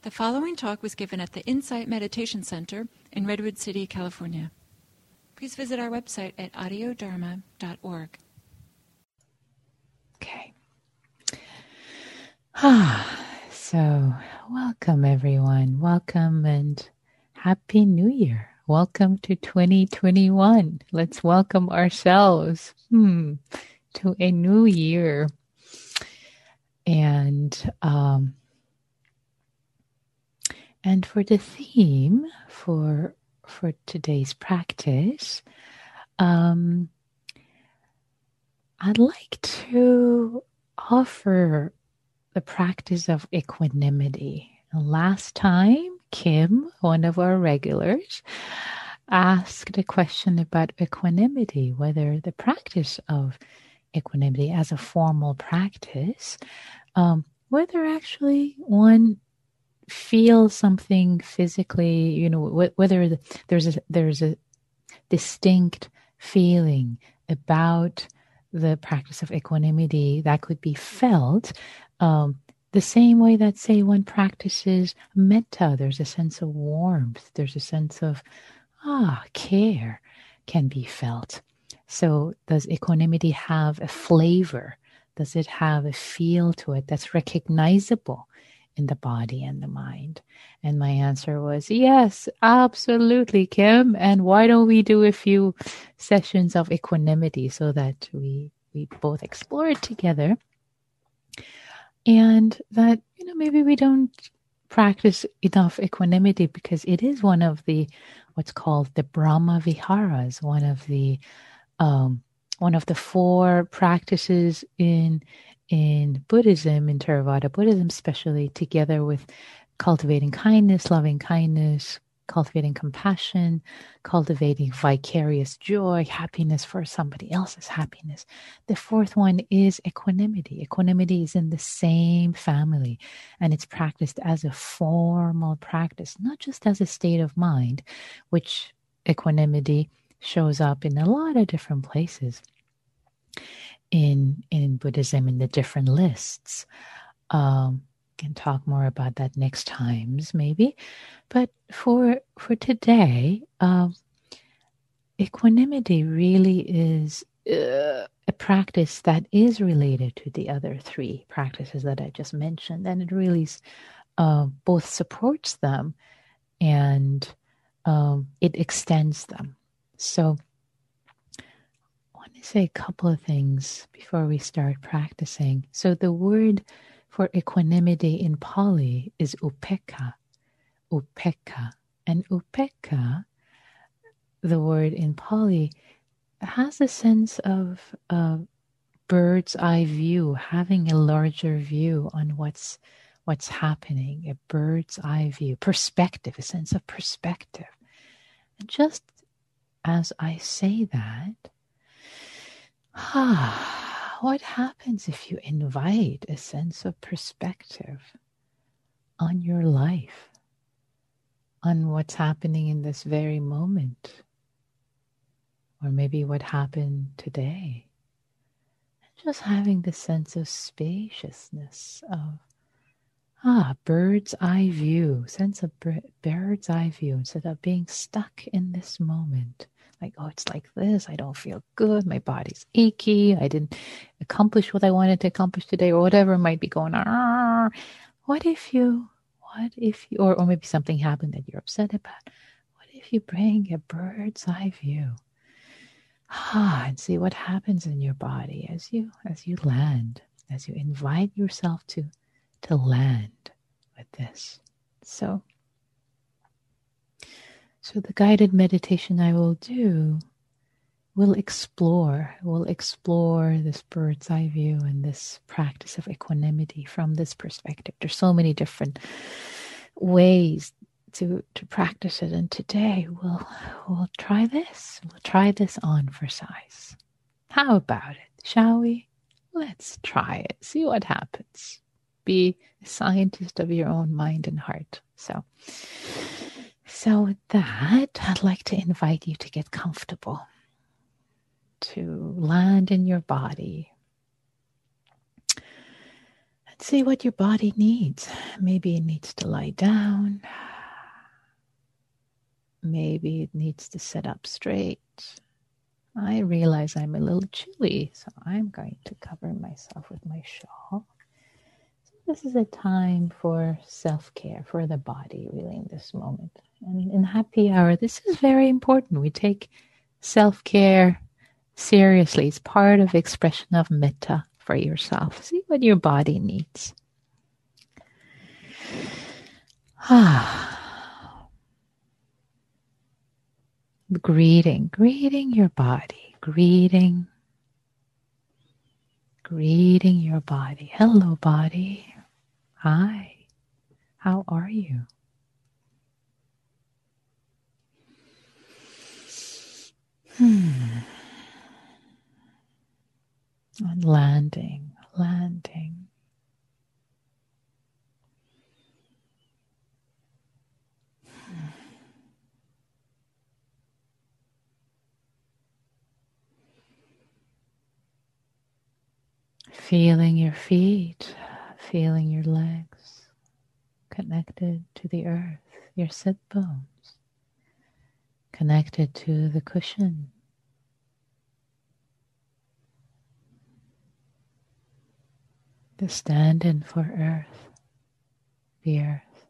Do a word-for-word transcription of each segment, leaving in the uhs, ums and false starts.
The following talk was given at the Insight Meditation Center in Redwood City, California. Please visit our website at audio dharma dot org. Okay. Ah, so welcome everyone. Welcome and Happy New Year. Welcome to twenty twenty-one. Let's welcome ourselves hmm, to a new year. And um, and for the theme for for today's practice, um, I'd like to offer the practice of equanimity. Last time, Kim, one of our regulars, asked a question about equanimity, whether the practice of equanimity as a formal practice, um, whether actually one feels something physically, you know, wh- whether the, there's a, there's a distinct feeling about the practice of equanimity that could be felt um, the same way that, say, one practices metta. There's a sense of warmth. There's a sense of, ah, care can be felt. So does equanimity have a flavor? Does it have a feel to it that's recognizable in the body and the mind? And my answer was yes, absolutely, Kim. And why don't we do a few sessions of equanimity so that we we both explore it together, and that, you know, maybe we don't practice enough equanimity because it is one of the what's called the Brahma Viharas, one of the um, one of the four practices in in Buddhism, in Theravada Buddhism, especially, together with cultivating kindness, loving kindness, cultivating compassion, cultivating vicarious joy, happiness for somebody else's happiness. The fourth one is equanimity. Equanimity is in the same family, and it's practiced as a formal practice, not just as a state of mind, which equanimity shows up in a lot of different places in in Buddhism, in the different lists. Um, can talk more about that next times, maybe. But for for today, um, equanimity really is uh, a practice that is related to the other three practices that I just mentioned, and it really uh, both supports them and um, it extends them. So I want to say a couple of things before we start practicing. So the word for equanimity in Pali is upekkha, upekkha. And upekkha, the word in Pali, has a sense of uh, bird's eye view, having a larger view on what's what's happening, a bird's eye view, perspective, a sense of perspective. And just as I say that, ah, what happens if you invite a sense of perspective on your life, on what's happening in this very moment, or maybe what happened today? And just having the sense of spaciousness, of ah, bird's eye view, sense of bird's eye view, instead of being stuck in this moment. Like, oh, it's like this. I don't feel good. My body's achy. I didn't accomplish what I wanted to accomplish today, or whatever might be going on. What if you, what if you, or, or maybe something happened that you're upset about. What if you bring a bird's eye view? Ah, and see what happens in your body as you, as you land, as you invite yourself to, to land with this. So, So the guided meditation I will do will explore, will explore this bird's eye view and this practice of equanimity from this perspective. There's so many different ways to, to practice it. And today we'll, we'll try this. We'll try this on for size. How about it? Shall we? Let's try it. See what happens. Be a scientist of your own mind and heart. So... So with that, I'd like to invite you to get comfortable, to land in your body. And see what your body needs. Maybe it needs to lie down. Maybe it needs to sit up straight. I realize I'm a little chilly, so I'm going to cover myself with my shawl. So this is a time for self-care for the body, really, in this moment. And in happy hour, this is very important. We take self-care seriously. It's part of expression of metta for yourself. See what your body needs. Ah. Greeting, greeting your body, greeting, greeting your body. Hello, body. Hi, how are you? Hmm. And landing, landing. Feeling your feet, feeling your legs connected to the earth, your sit bones connected to the cushion. The stand-in for earth, the earth.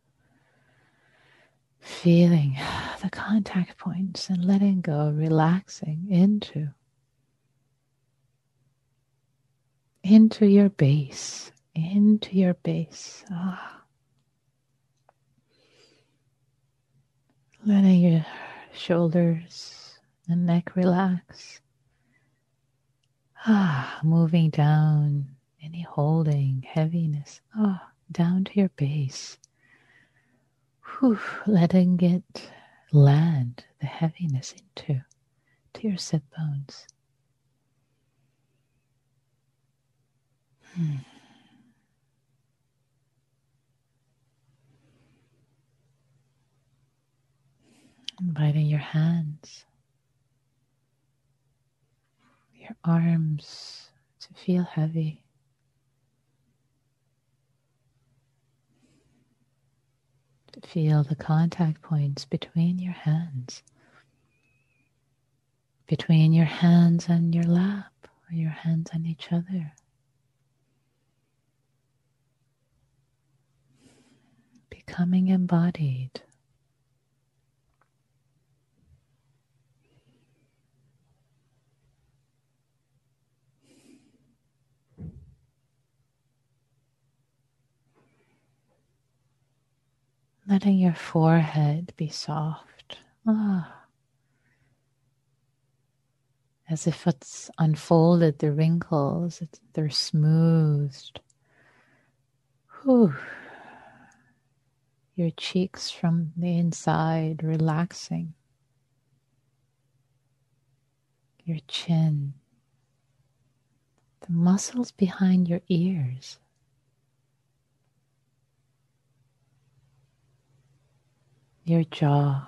Feeling the contact points and letting go, relaxing into, into your base, into your base. Ah. Letting your shoulders and neck relax. Ah, moving down, any holding, heaviness, ah, down to your base. Whew, letting it land the heaviness into to your sit bones. Hmm. Inviting your hands, your arms to feel heavy. To feel the contact points between your hands. Between your hands and your lap, or your hands on each other. Becoming embodied. Letting your forehead be soft. Ah. As if it's unfolded, the wrinkles, it's, they're smoothed. Whew. Your cheeks from the inside relaxing. Your chin. The muscles behind your ears. Your jaw.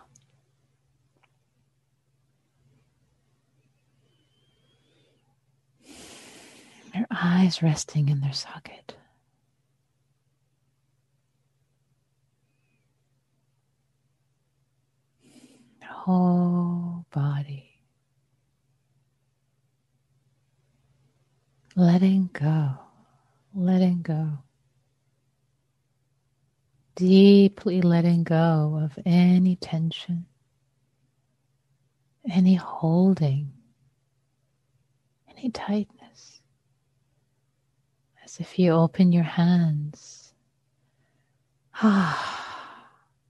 Your eyes resting in their socket. The whole body. Letting go. Letting go. Deeply letting go of any tension, any holding, any tightness. As if you open your hands. Ah.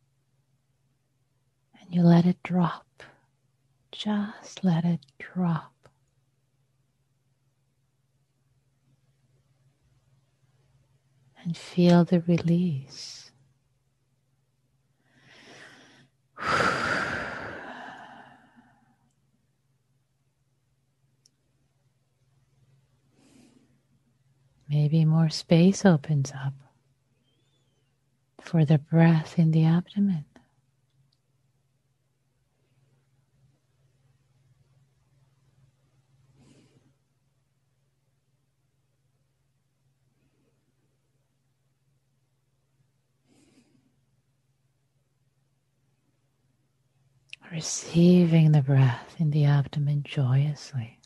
And you let it drop. Just let it drop. And feel the release. Maybe more space opens up for the breath in the abdomen. Receiving the breath in the abdomen joyously.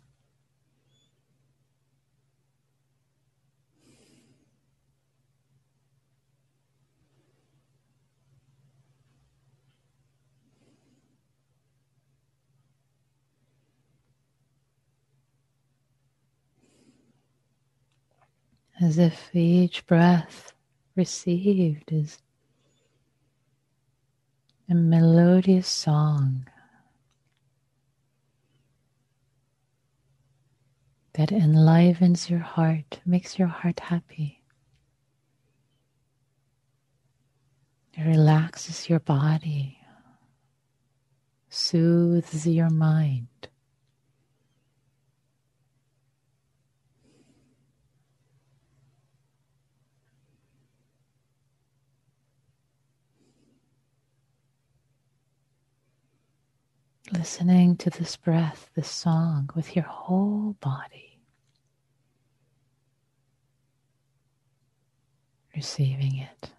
As if each breath received is a melodious song that enlivens your heart, makes your heart happy. It relaxes your body, soothes your mind. Listening to this breath, this song with your whole body. Receiving it.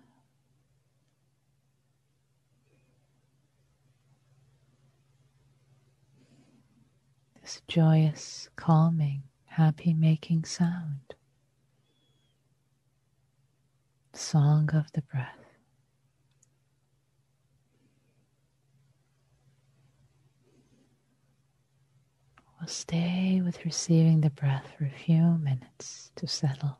This joyous, calming, happy-making sound. Song of the breath. We'll stay with receiving the breath for a few minutes to settle.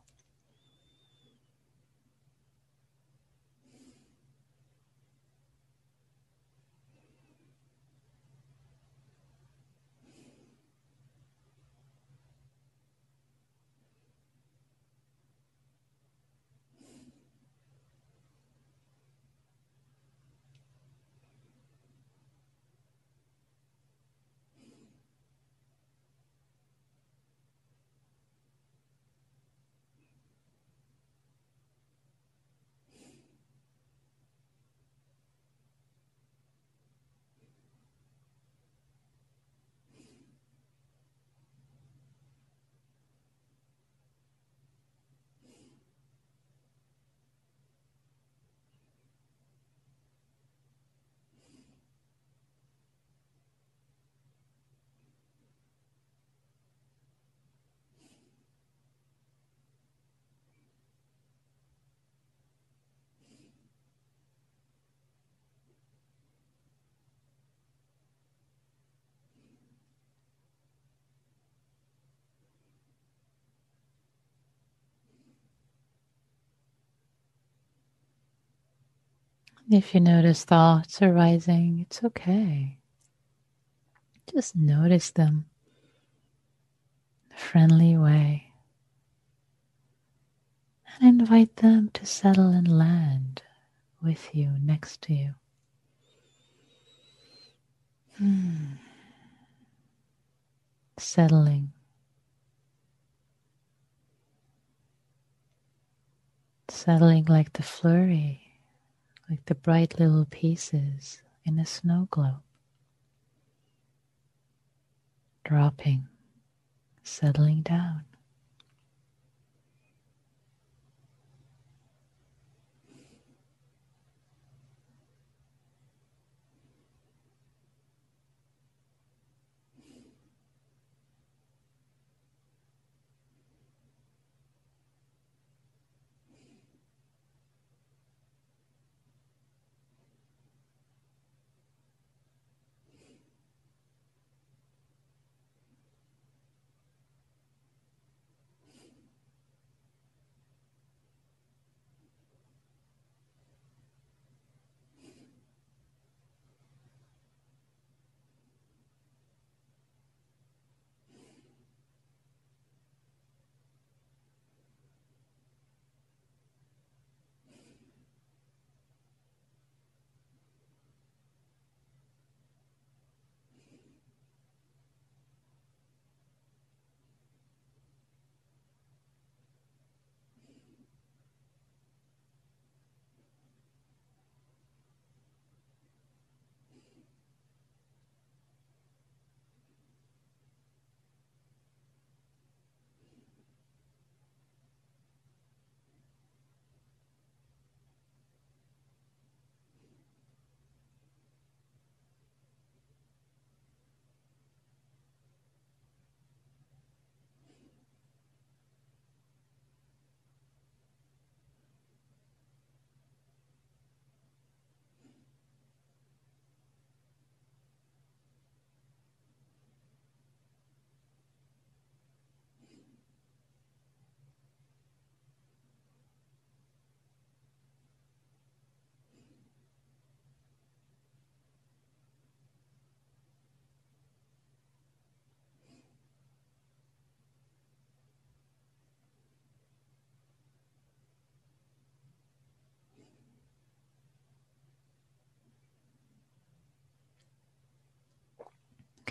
If you notice thoughts arising, it's okay. Just notice them in a friendly way and invite them to settle and land with you, next to you. Hmm. Settling. Settling like the flurry, like the bright little pieces in a snow globe. Dropping, settling down.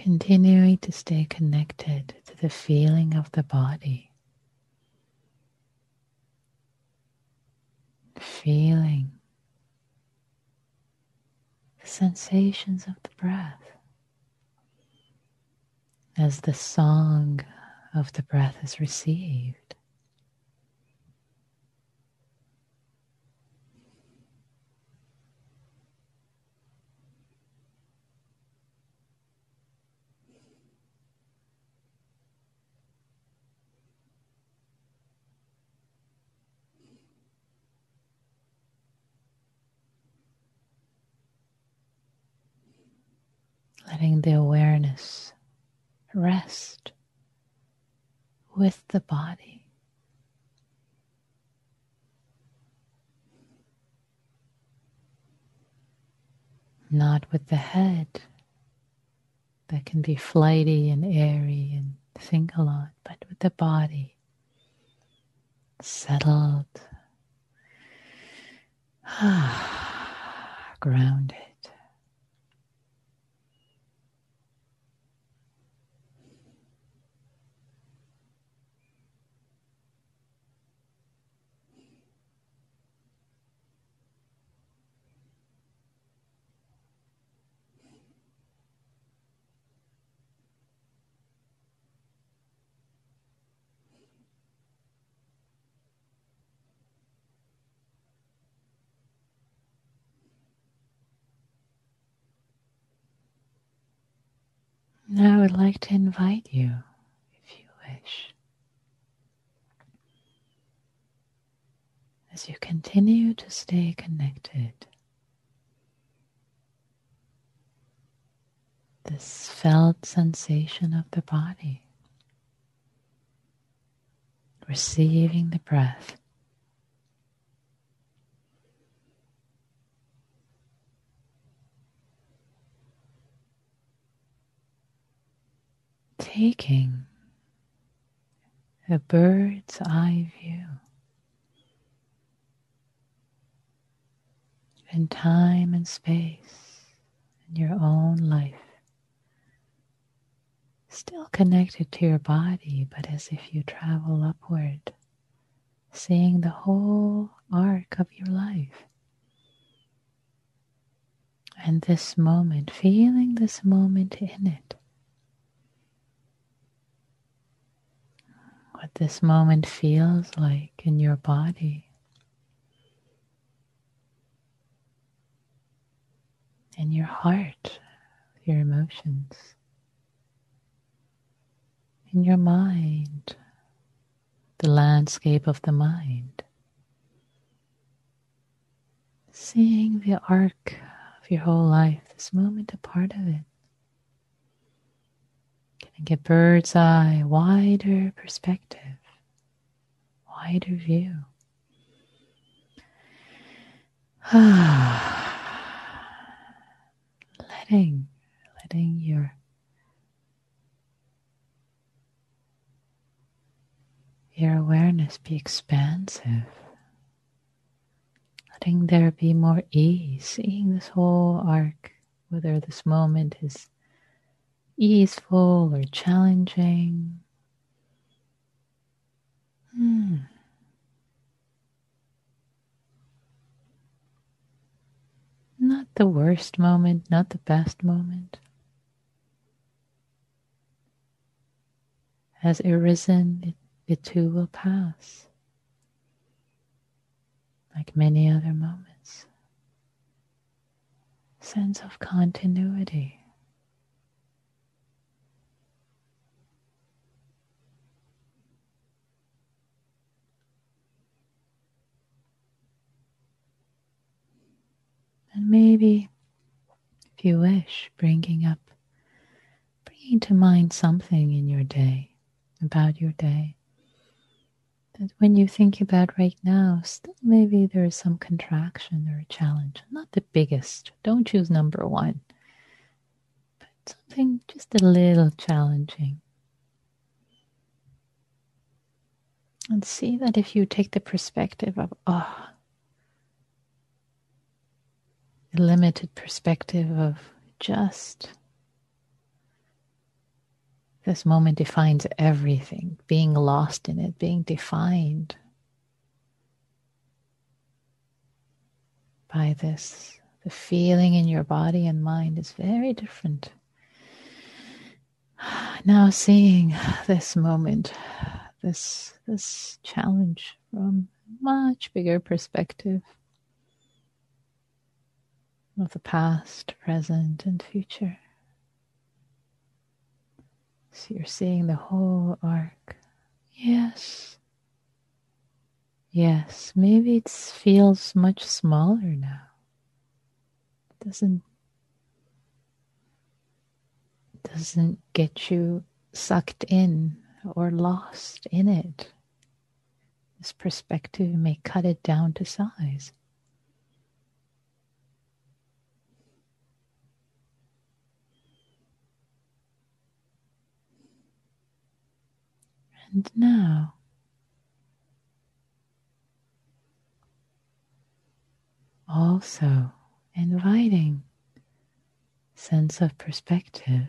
continuing to stay connected to the feeling of the body, feeling the sensations of the breath as the song of the breath is received. Letting the awareness rest with the body. Not with the head that can be flighty and airy and think a lot, but with the body settled, grounded. Now I would like to invite you, if you wish, as you continue to stay connected, this felt sensation of the body, receiving the breath, taking a bird's eye view in time and space in your own life, still connected to your body, but as if you travel upward, seeing the whole arc of your life. And this moment, feeling this moment in it. What this moment feels like in your body, in your heart, your emotions, in your mind, the landscape of the mind. Seeing the arc of your whole life, this moment a part of it. Getting a bird's eye, wider perspective, wider view. letting, letting your your awareness be expansive. Letting there be more ease, seeing this whole arc, whether this moment is easeful or challenging. Hmm. Not the worst moment, not the best moment. Has arisen, it, it too will pass, like many other moments. Sense of continuity. And maybe, if you wish, bringing up, bringing to mind something in your day, about your day, that when you think about right now, still maybe there is some contraction or a challenge. Not the biggest, don't choose number one, but something just a little challenging. And see that if you take the perspective of, oh, a limited perspective of just this moment defines everything, being lost in it, being defined by this. The feeling in your body and mind is very different. Now seeing this moment, this, this challenge from a much bigger perspective of the past, present, and future. So you're seeing the whole arc. Yes. Yes, maybe it feels much smaller now. It doesn't doesn't get you sucked in or lost in it. This perspective may cut it down to size. And now, also inviting sense of perspective.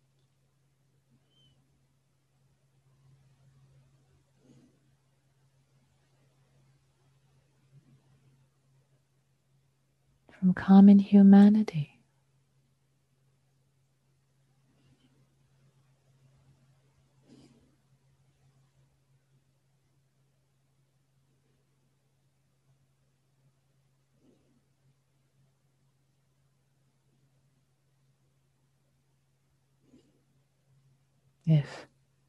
From common humanity. If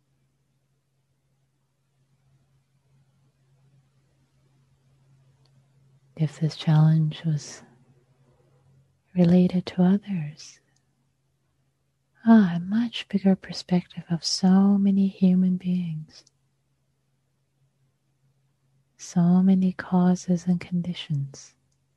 if this challenge was related to others, ah, a much bigger perspective of so many human beings, so many causes and conditions.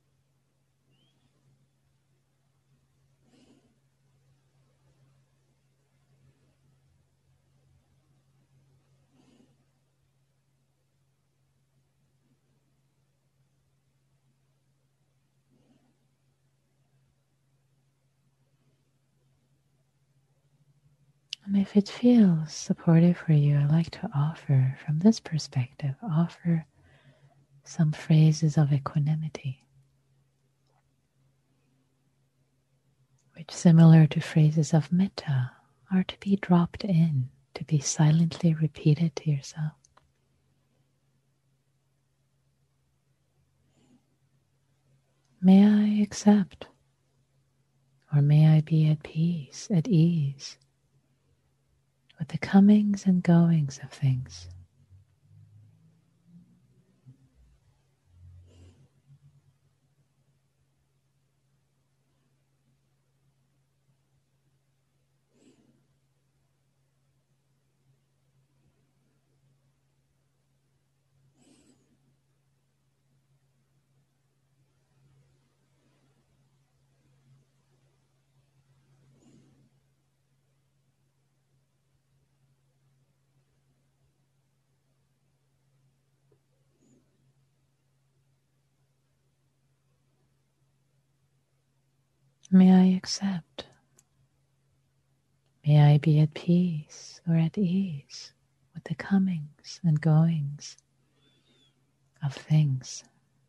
And if it feels supportive for you, I'd like to offer, from this perspective, offer some phrases of equanimity, which, similar to phrases of metta, are to be dropped in, to be silently repeated to yourself. May I accept, or may I be at peace, at ease, with the comings and goings of things. May I accept, may I be at peace or at ease with the comings and goings of things.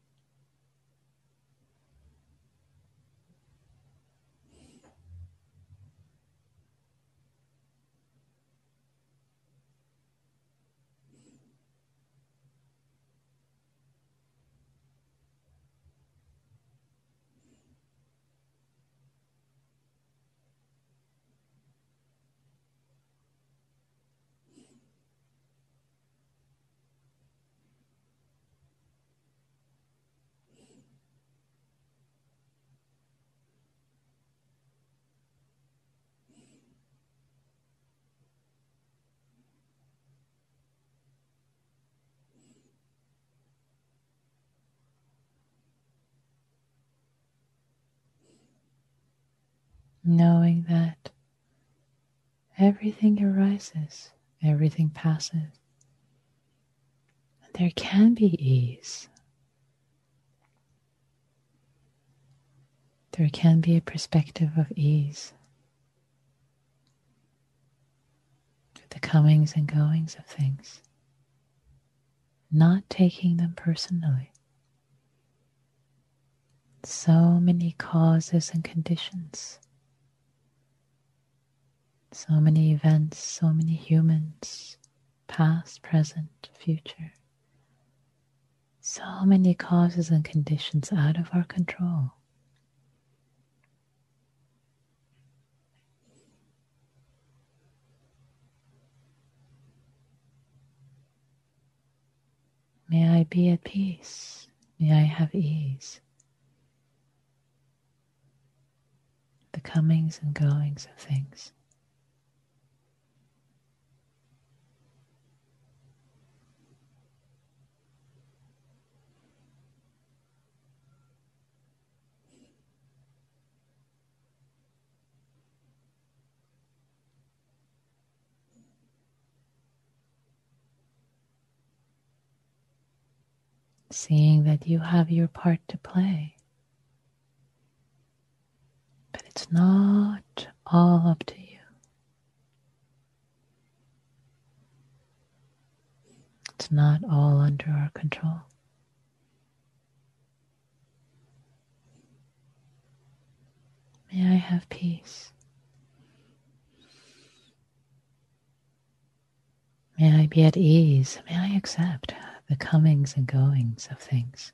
Knowing that everything arises, everything passes. There can be ease. There can be a perspective of ease. comings and goings of things, not taking them personally. So many causes and conditions, so many events, so many humans, past, present, future. So many causes and conditions out of our control. May I be at peace. May I have ease. The comings and goings of things. Seeing that you have your part to play. But it's not all up to you. It's not all under our control. May I have peace. May I be at ease. May I accept the comings and goings of things.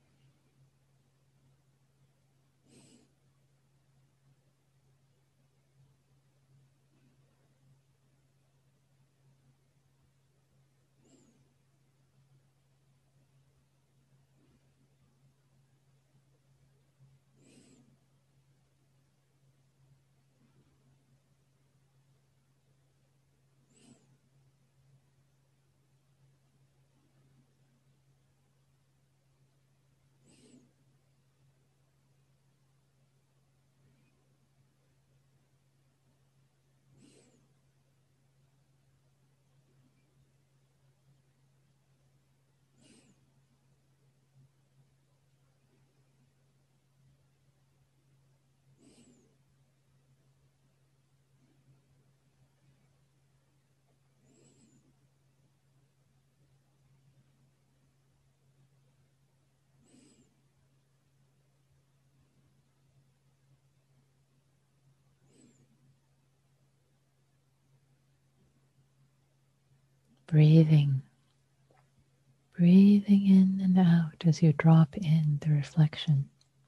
Breathing. Breathing in and out as you drop in the reflection.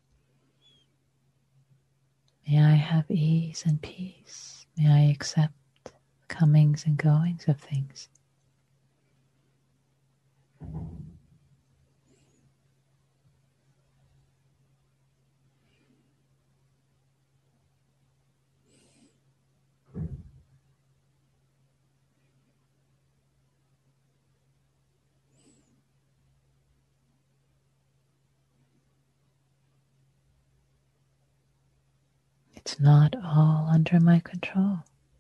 May I have ease and peace. May I accept the comings and goings of things. It's not all under my control.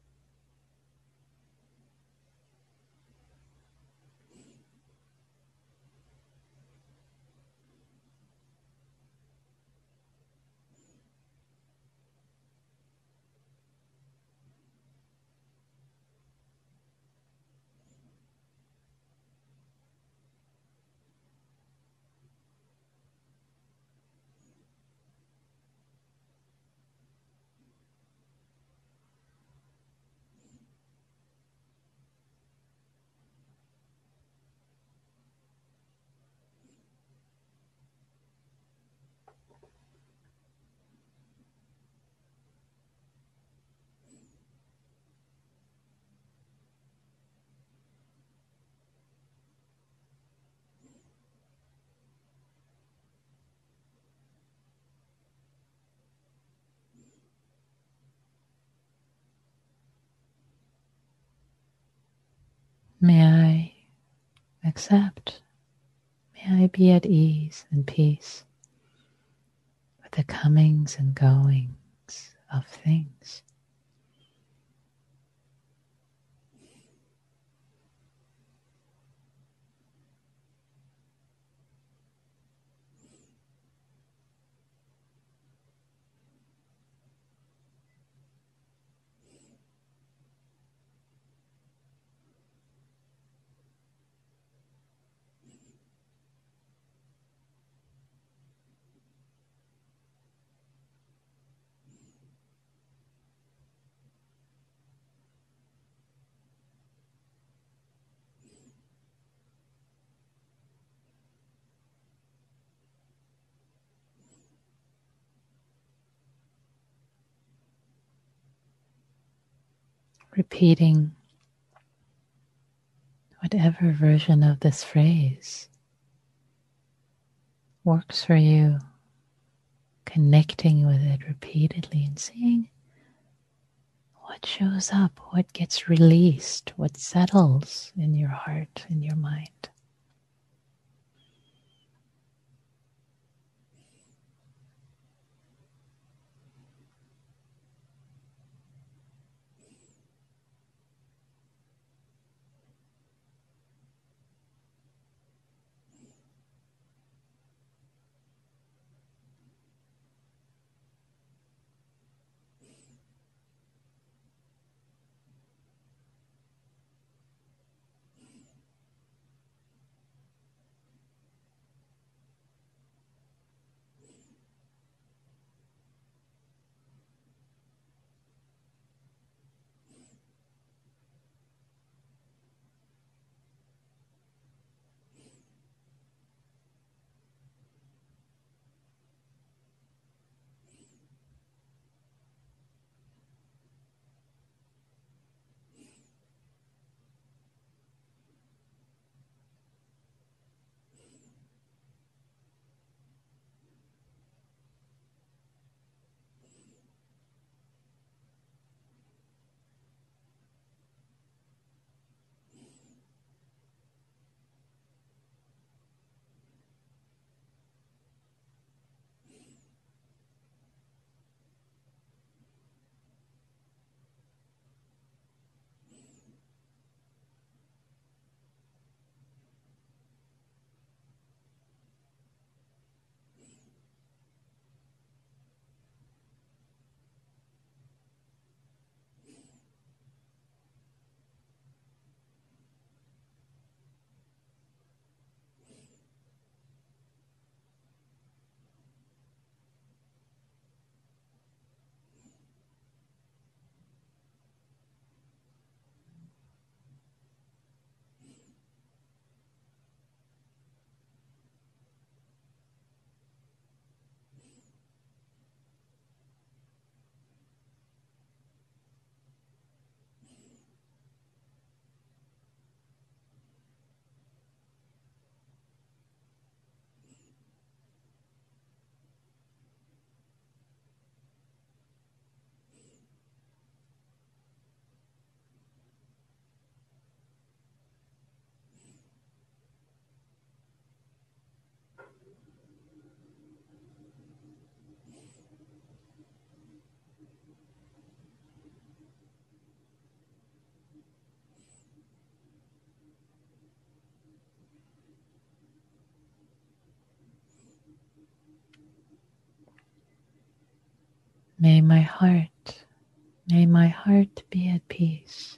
May I accept, may I be at ease and peace with the comings and goings of things. repeating whatever version of this phrase works for you, connecting with it repeatedly and seeing what shows up, what gets released, what settles in your heart, in your mind. May my heart, may my heart be at peace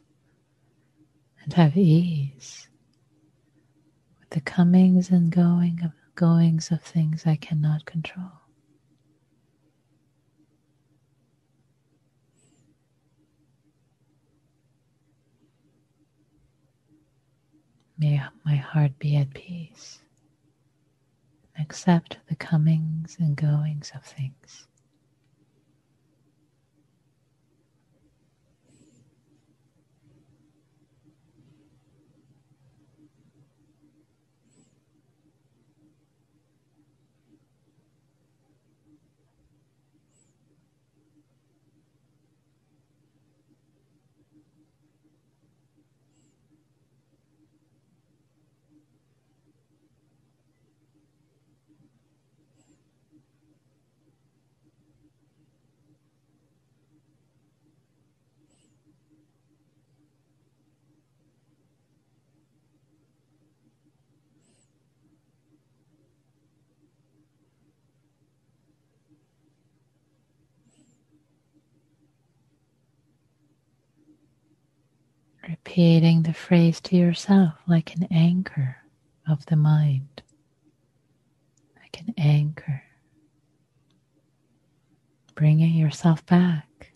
and have ease with the comings and going of goings of things I cannot control. May my heart be at peace and accept the comings and goings of things. Repeating the phrase to yourself like an anchor of the mind, like an anchor. Bringing yourself back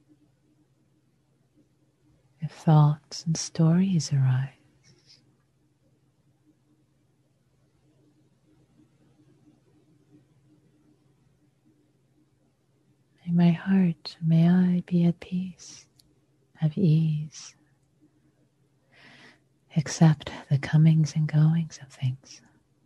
if thoughts and stories arise. May my heart, may I be at peace have ease. Accept the comings and goings of things.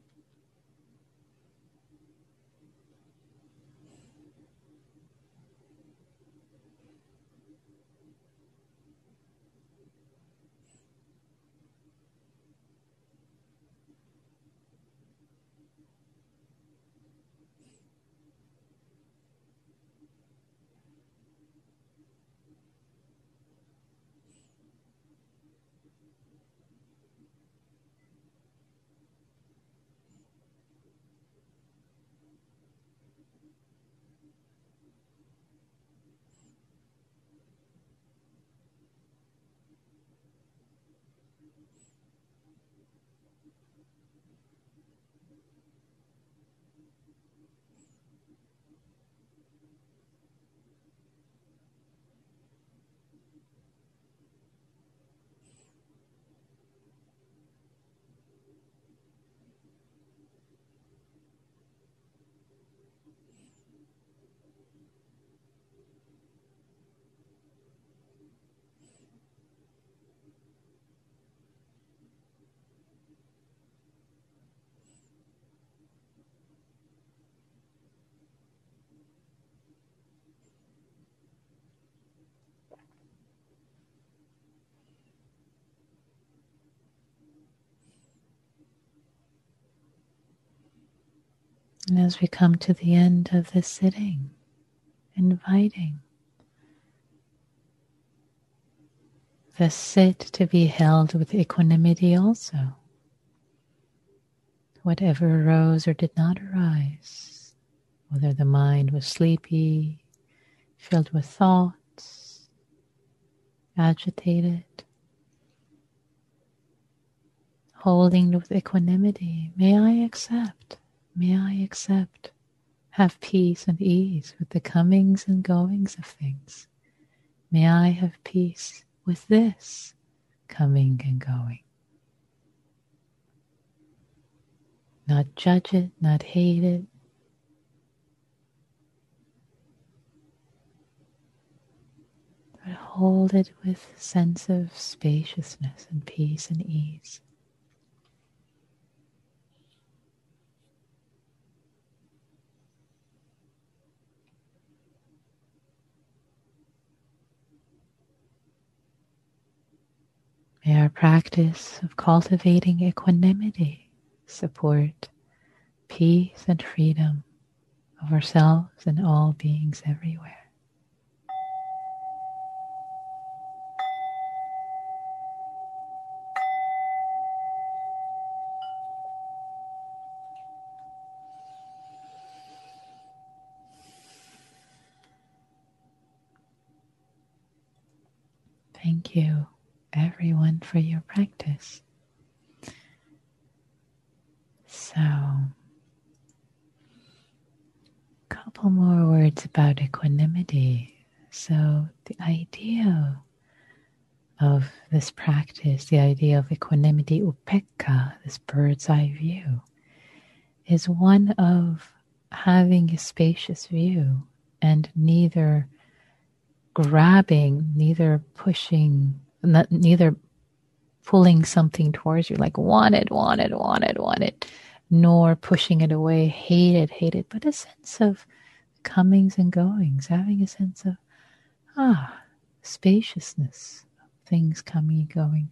And as we come to the end of this sitting, inviting the sit to be held with equanimity also. Whatever arose or did not arise, whether the mind was sleepy, filled with thoughts, agitated, holding with equanimity, may I accept, may I accept, have peace and ease with the comings and goings of things. May I have peace with this coming and going. Not judge it, not hate it. But hold it with a sense of spaciousness and peace and ease. May our practice of cultivating equanimity support peace and freedom of ourselves and all beings everywhere. Thank you, everyone, for your practice. So, a couple more words about equanimity. So, the idea of this practice, the idea of equanimity, upekkha, this bird's eye view, is one of having a spacious view and neither grabbing, neither pushing, not, neither pulling something towards you, like want it, want it, want it, want it, nor pushing it away, hate it, hate it, but a sense of comings and goings, having a sense of, ah, spaciousness, things coming and going.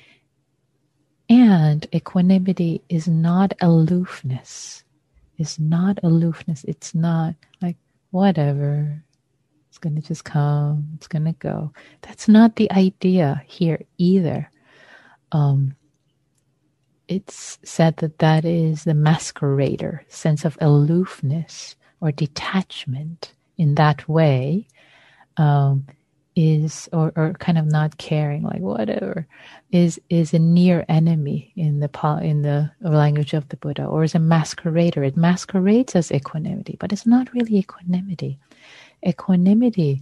And equanimity is not aloofness, is not aloofness. It's not like, whatever, it's going to just come, it's going to go. That's not the idea here either. Um, it's said that that is the masquerader, sense of aloofness or detachment in that way, um, is, or, or kind of not caring, like whatever, is is a near enemy in the in the language of the Buddha, or is a masquerader. It masquerades as equanimity, but it's not really equanimity. Equanimity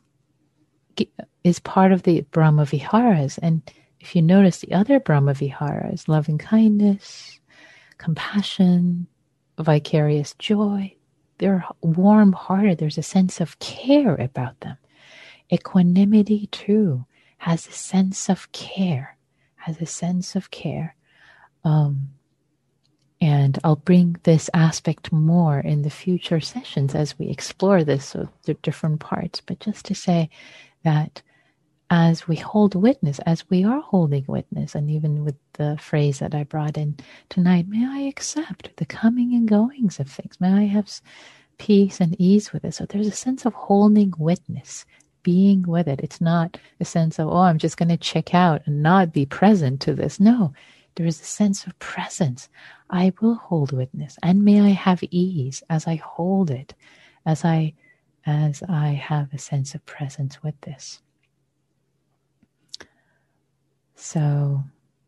is part of the Brahma Viharas, and if you notice the other Brahma Viharas, loving kindness, compassion, vicarious joy, they're warm-hearted. There's a sense of care about them. Equanimity too has a sense of care, has a sense of care. Um, and I'll bring this aspect more in the future sessions as we explore this, so the different parts. But just to say that as we hold witness, as we are holding witness, and even with the phrase that I brought in tonight, may I accept the coming and goings of things. May I have peace and ease with it. So there's a sense of holding witness, being with it. It's not a sense of, oh, I'm just going to check out and not be present to this. No, there is a sense of presence. I will hold witness, and may I have ease as I hold it, as I, as I have a sense of presence with this. So,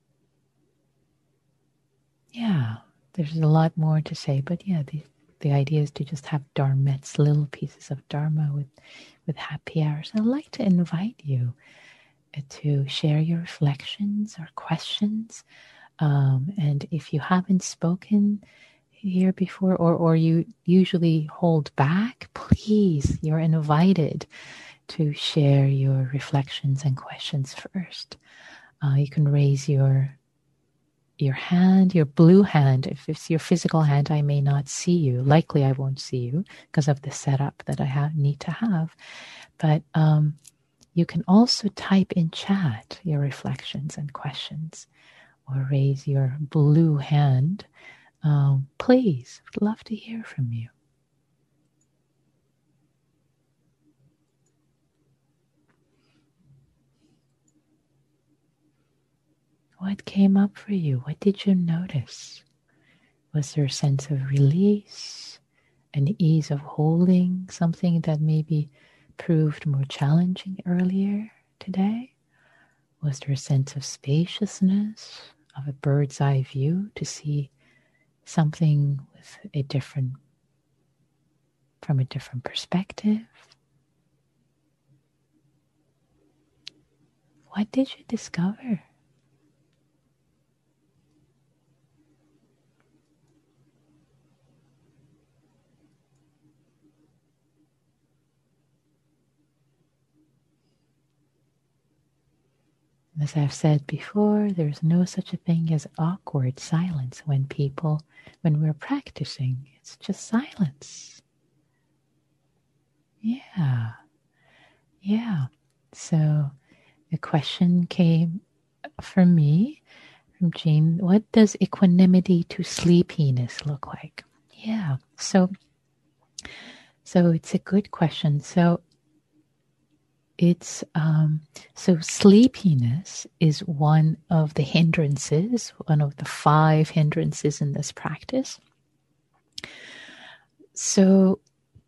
yeah, there's a lot more to say, but yeah, the the idea is to just have dharmets, little pieces of dharma with, with happy hours. I'd like to invite you to share your reflections or questions. Um, and if you haven't spoken here before, or, or you usually hold back, please, you're invited to share your reflections and questions first. Uh, you can raise your your hand, your blue hand. If it's your physical hand, I may not see you. Likely I won't see you because of the setup that I have, need to have. But um, you can also type in chat your reflections and questions, or raise your blue hand. Um, please, would love to hear from you. What came up for you? What did you notice? Was there a sense of release, an ease of holding something that maybe proved more challenging earlier today? Was there a sense of spaciousness, of a bird's eye view to see something with a different, from a different perspective? What did you discover? As I've said before, there's no such a thing as awkward silence when people, when we're practicing. It's just silence. Yeah. Yeah. So the question came for me from Jean, what does equanimity to sleepiness look like? Yeah. So, so it's a good question. So It's um, so sleepiness is one of the hindrances, one of the five hindrances in this practice. So,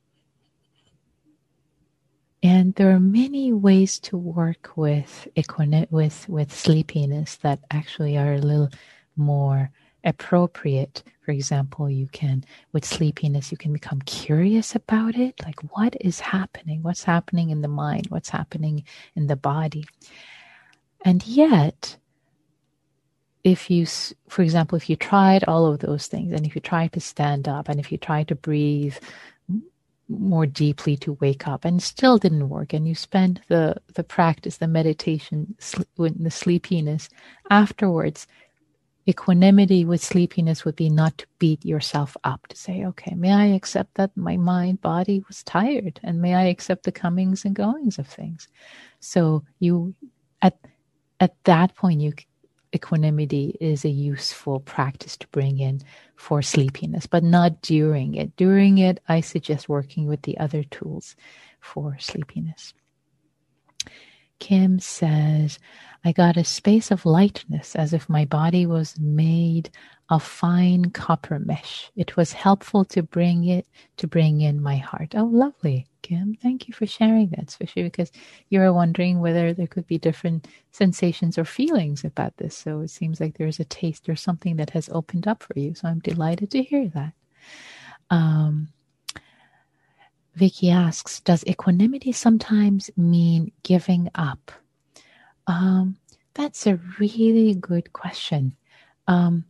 and there are many ways to work with equine- with with sleepiness that actually are a little more appropriate. For example, you can, with sleepiness, you can become curious about it. Like, what is happening? What's happening in the mind? What's happening in the body? And yet, if you, for example, if you tried all of those things, and if you tried to stand up, and if you tried to breathe more deeply to wake up, and still didn't work, and you spend the, the practice, the meditation, the sleepiness afterwards, equanimity with sleepiness would be not to beat yourself up, to say, okay, may I accept that my mind, body was tired, and may I accept the comings and goings of things. So you, at at that point, you equanimity is a useful practice to bring in for sleepiness, but not during it. During it, I suggest working with the other tools for sleepiness. Kim says, I got a space of lightness as if my body was made of fine copper mesh. It was helpful to bring it, to bring in my heart. Oh, lovely, Kim. Thank you for sharing that, especially because you're wondering whether there could be different sensations or feelings about this. So it seems like there's a taste or something that has opened up for you. So I'm delighted to hear that. Um, Vicky asks, does equanimity sometimes mean giving up? Um, that's a really good question. Um,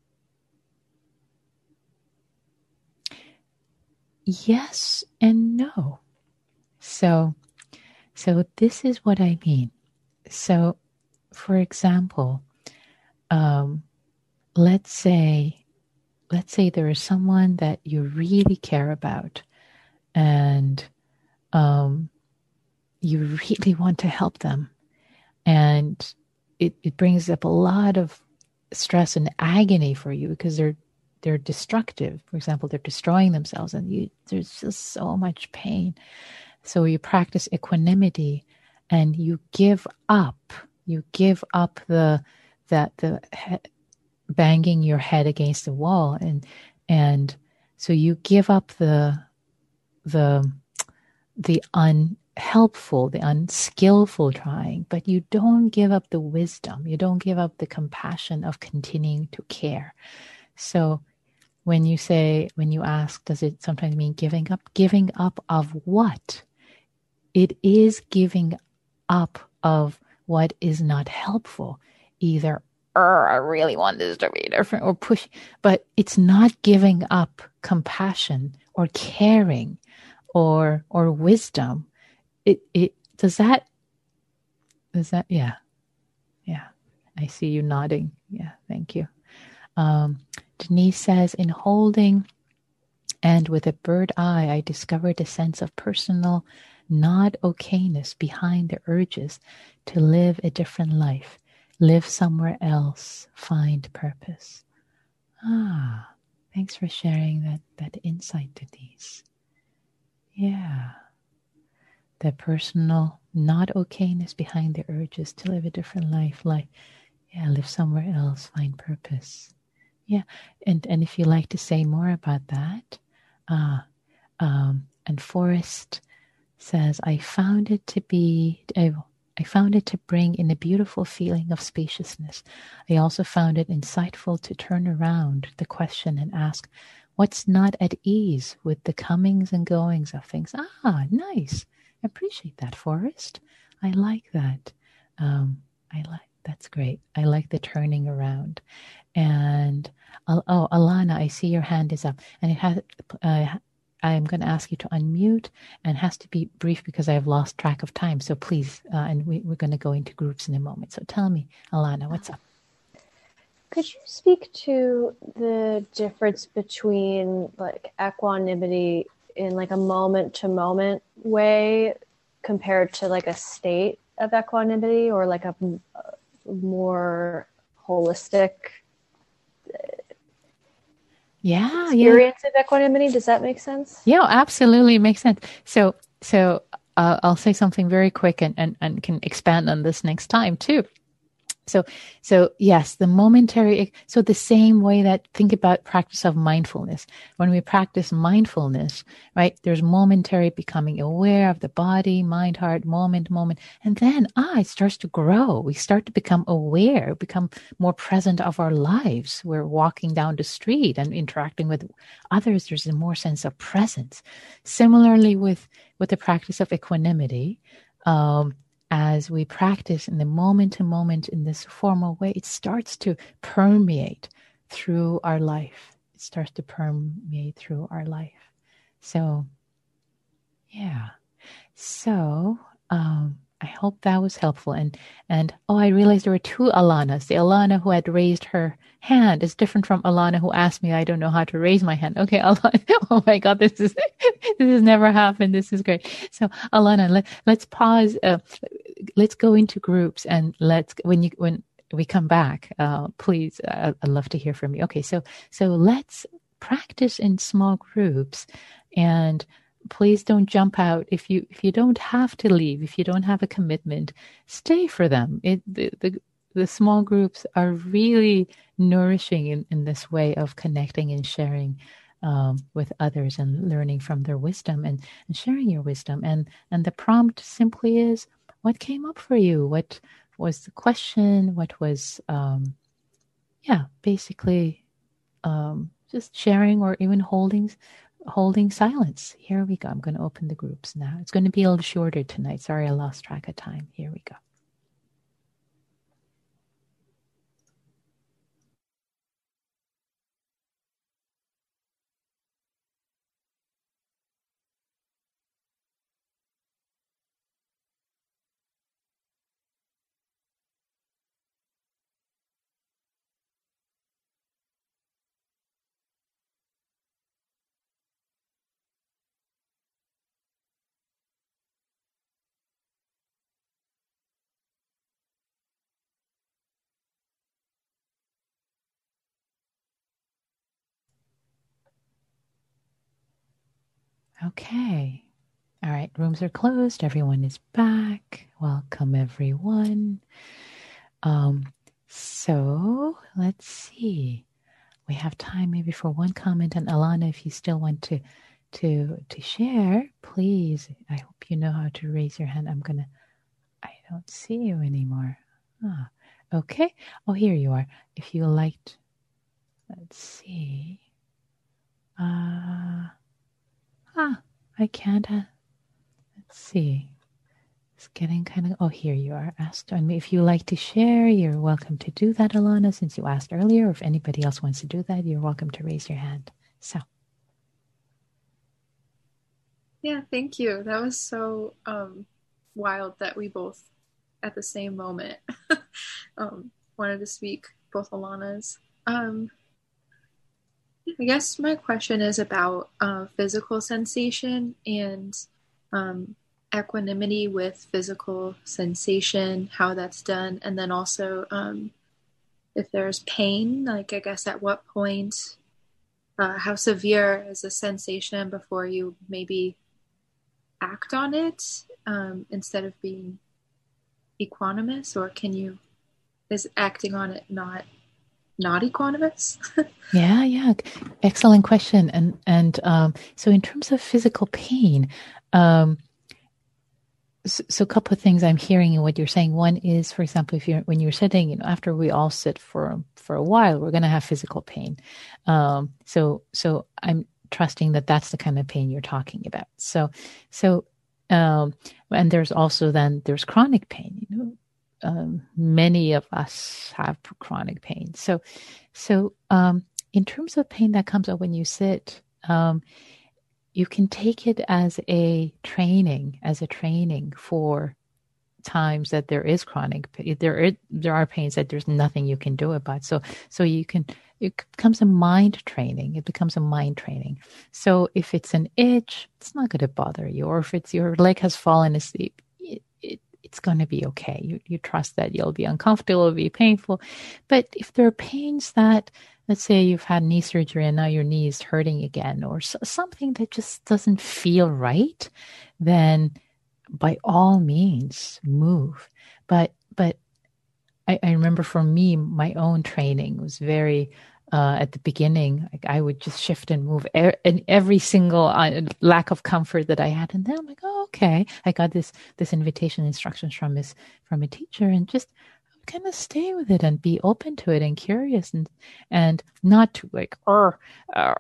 yes and no. So, so this is what I mean. So, for example, um, let's say, let's say there is someone that you really care about, and um, you really want to help them, and it, it brings up a lot of stress and agony for you because they're they're destructive. For example, they're destroying themselves, and you, there's just so much pain. So you practice equanimity, and you give up. You give up the that the he- banging your head against the wall, and and so you give up the the the unhelpful, the unskillful trying, but you don't give up the wisdom. You don't give up the compassion of continuing to care. So when you say, when you ask, does it sometimes mean giving up? Giving up of what? It is giving up of what is not helpful. Either, I really want this to be different, or push, but it's not giving up compassion or caring or or wisdom. It it does that does that yeah. Yeah. I see you nodding. Yeah, thank you. Um, Denise says, in holding and with a bird eye, I discovered a sense of personal not okayness behind the urges to live a different life, live somewhere else, find purpose. Ah, thanks for sharing that, that insight, Denise. Yeah. The personal not okayness behind the urges to live a different life, like, yeah, live somewhere else, find purpose. Yeah, and and if you like to say more about that, uh, um, and Forrest says, I found it to be, I, I found it to bring in a beautiful feeling of spaciousness. I also found it insightful to turn around the question and ask, what's not at ease with the comings and goings of things? Ah, nice. I appreciate that, Forrest. I like that. Um, I like that's great. I like the turning around. And oh, oh, Alana, I see your hand is up, and it has. Uh, I'm going to ask you to unmute, and it has to be brief because I have lost track of time. So please, uh, and we, we're going to go into groups in a moment. So tell me, Alana, what's up? Could you speak to the difference between like equanimity in like a moment to moment way compared to like a state of equanimity, or like a, a more holistic Yeah, experience yeah. of equanimity? Does that make sense? Yeah, absolutely makes sense. So, so uh, I'll say something very quick, and, and, and can expand on this next time too. So, so yes, the momentary, so the same way that, think about practice of mindfulness. When we practice mindfulness, right, there's momentary becoming aware of the body, mind, heart, moment, moment. And then, ah, it starts to grow. We start to become aware, become more present of our lives. We're walking down the street and interacting with others. There's a more sense of presence. Similarly with, with the practice of equanimity, um, as we practice in the moment to moment in this formal way, it starts to permeate through our life. It starts to permeate through our life. So, yeah. So, um, I hope that was helpful. And and oh, I realized there were two Alanas. The Alana who had raised her hand is different from Alana who asked me, I don't know how to raise my hand. Okay, Alana. Oh my God, this is this has never happened. This is great. So, Alana, let, let's pause. Uh, let's go into groups, and let's when you when we come back, uh, please. Uh, I'd love to hear from you. Okay, so so let's practice in small groups, and please don't jump out. If you if you don't have to leave, if you don't have a commitment, stay for them. It the the, the small groups are really nourishing in, in this way of connecting and sharing um, with others and learning from their wisdom, and, and sharing your wisdom. And and the prompt simply is, what came up for you? What was the question? What was um, yeah, basically um, just sharing, or even holding holding silence. Here we go. I'm going to open the groups now. It's going to be a little shorter tonight. Sorry, I lost track of time. Here we go. Okay. All right. Rooms are closed. Everyone is back. Welcome, everyone. Um, so let's see. We have time maybe for one comment. And Alana, if you still want to to to share, please. I hope you know how to raise your hand. I'm gonna. I don't see you anymore. Ah, okay. Oh, here you are. If you liked, let's see. Uh, ah, I can't. Uh, let's see. It's getting kind of. Oh, here you are. Asked on me. If you like to share, you're welcome to do that, Alana. Since you asked earlier, or if anybody else wants to do that, you're welcome to raise your hand. So. Yeah, thank you. That was so um, wild that we both, at the same moment, um, wanted to speak, both Alanas. Um, I guess my question is about uh, physical sensation and um, equanimity with physical sensation, how that's done, and then also um, if there's pain, like I guess at what point, uh, how severe is a sensation before you maybe act on it um, instead of being equanimous, or can you, is acting on it not not equanimous? yeah, yeah, excellent question. And and um, so in terms of physical pain, um, so, so a couple of things I'm hearing in what you're saying. One is, for example, if you're when you're sitting, you know, after we all sit for for a while, we're going to have physical pain. Um, so so I'm trusting that that's the kind of pain you're talking about. So, so, um, and there's also then there's chronic pain. You know, um, many of us have chronic pain. So, so um, in terms of pain that comes up when you sit, um, you can take it as a training, as a training for times that there is chronic pain. There is, there are pains that there's nothing you can do about. So, so you can. It becomes a mind training. It becomes a mind training. So if it's an itch, it's not going to bother you. Or if it's your leg has fallen asleep, it, it, it's going to be okay. You you trust that you'll be uncomfortable, it'll be painful. But if there are pains that, let's say you've had knee surgery and now your knee is hurting again, or so, something that just doesn't feel right, then by all means move. But but I, I remember for me, my own training was very, uh, at the beginning, like I would just shift and move er- and every single uh, lack of comfort that I had. And then I'm like, oh, okay. I got this, this invitation instructions from this, from a teacher, and just kind of stay with it and be open to it and curious and, and not to like, uh, uh,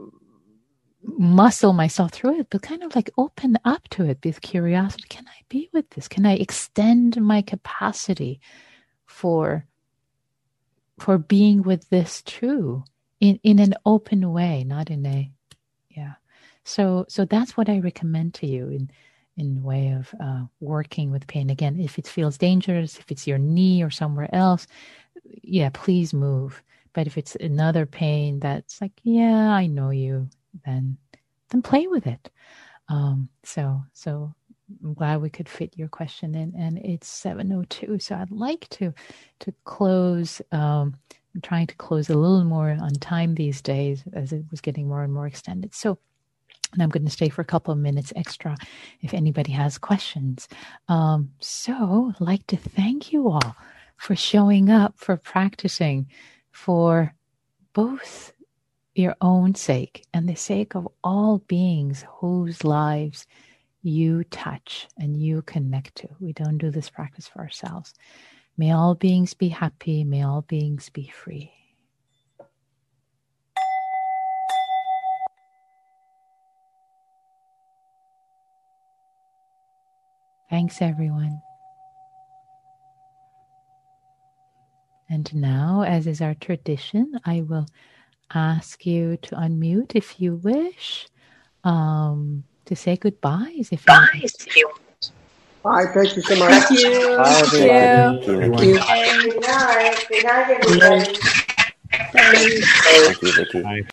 muscle myself through it, but kind of like open up to it with curiosity. Can I be with this? Can I extend my capacity for for being with this too in in an open way, not in a yeah so so that's what I recommend to you in in way of uh working with pain. Again, if it feels dangerous, if it's your knee or somewhere else, yeah, please move. But if it's another pain that's like, yeah, I know you, then then play with it. um so so I'm glad we could fit your question in, and it's seven oh two. So I'd like to to close. Um, I'm trying to close a little more on time these days as it was getting more and more extended. So, and I'm going to stay for a couple of minutes extra if anybody has questions. Um, so I'd like to thank you all for showing up, for practicing, for both your own sake and the sake of all beings whose lives you touch and you connect to. We don't do this practice for ourselves. May all beings be happy. May all beings be free. Thanks, everyone. And now, as is our tradition, I will ask you to unmute if you wish. Um, to say goodbyes if you want. Bye. Thank you so much. Thank you. Bye, everybody. Thank you. Thank you. Good night. Good night, everybody. Thank you, Vicky. Bye.